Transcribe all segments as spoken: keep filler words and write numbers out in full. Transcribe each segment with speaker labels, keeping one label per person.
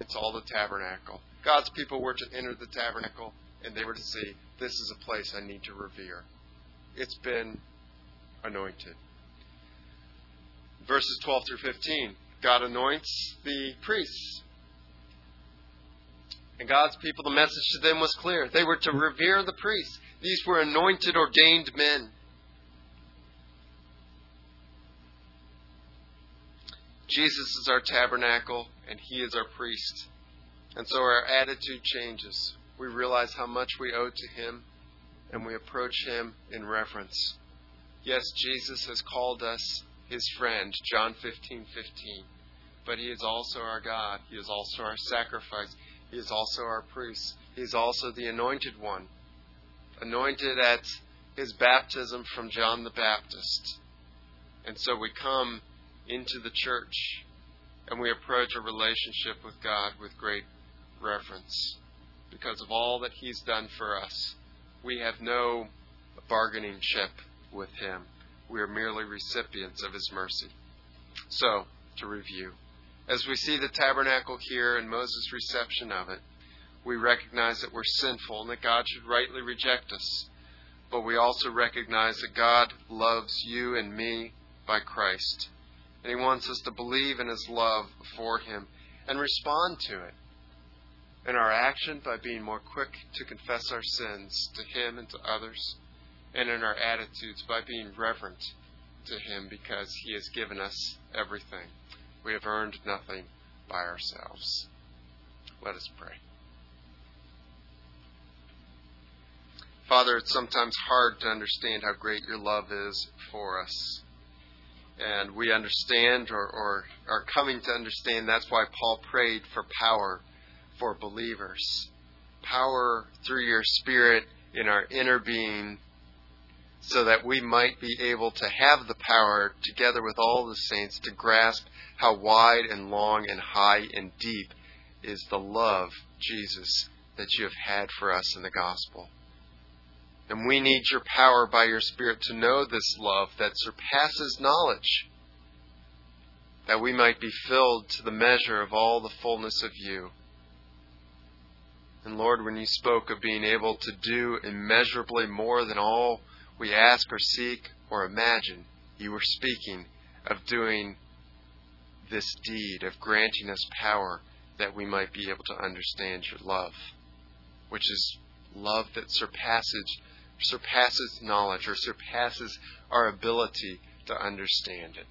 Speaker 1: anoints all the tabernacle. God's people were to enter the tabernacle, and they were to see, this is a place I need to revere. It's been anointed. Verses twelve through fifteen, God anoints the priests. And God's people, the message to them was clear. They were to revere the priests. These were anointed, ordained men. Jesus is our tabernacle, and He is our priest. And so our attitude changes. We realize how much we owe to Him, and we approach Him in reverence. Yes, Jesus has called us His friend, John fifteen fifteen. But He is also our God. He is also our sacrifice. He is also our priest. He is also the anointed one, anointed at His baptism from John the Baptist. And so we come into the church and we approach a relationship with God with great reverence. Because of all that He's done for us, we have no bargaining chip with Him. We are merely recipients of His mercy. So, to review, as we see the tabernacle here and Moses' reception of it, we recognize that we're sinful and that God should rightly reject us. But we also recognize that God loves you and me by Christ. And He wants us to believe in His love before Him and respond to it in our action by being more quick to confess our sins to Him and to others, and in our attitudes by being reverent to Him because He has given us everything. We have earned nothing by ourselves. Let us pray. Father, it's sometimes hard to understand how great Your love is for us. And we understand or, or are coming to understand that's why Paul prayed for power for believers. Power through Your Spirit in our inner being so that we might be able to have the power together with all the saints to grasp how wide and long and high and deep is the love, Jesus, that You have had for us in the gospel. And we need Your power by Your Spirit to know this love that surpasses knowledge, that we might be filled to the measure of all the fullness of You. And Lord, when You spoke of being able to do immeasurably more than all we ask or seek or imagine, You were speaking of doing this deed, of granting us power that we might be able to understand Your love, which is love that surpasses surpasses knowledge or surpasses our ability to understand it.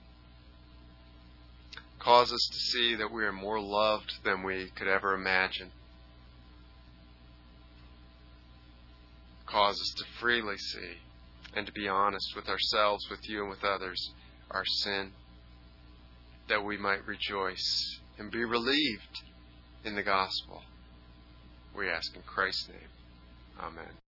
Speaker 1: Cause us to see that we are more loved than we could ever imagine. Cause us to freely see and to be honest with ourselves, with You, and with others, our sin, that we might rejoice and be relieved in the gospel. We ask in Christ's name. Amen.